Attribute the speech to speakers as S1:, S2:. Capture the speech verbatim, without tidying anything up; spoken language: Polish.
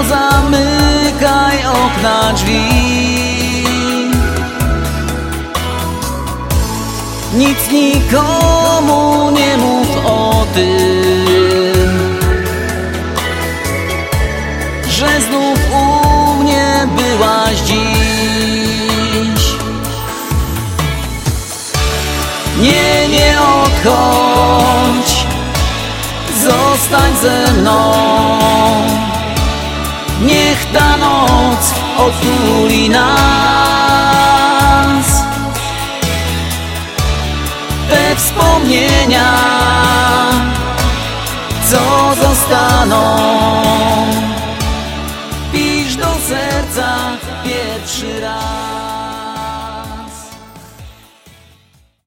S1: zamykaj okna, drzwi. Nic nikomu nie mów o tym, że znów u mnie byłaś dziś. Nie, nie odchodź, zostań ze mną. Niech ta noc otuli nas. Te wspomnienia, co zostaną, pisz do serca pierwszy raz.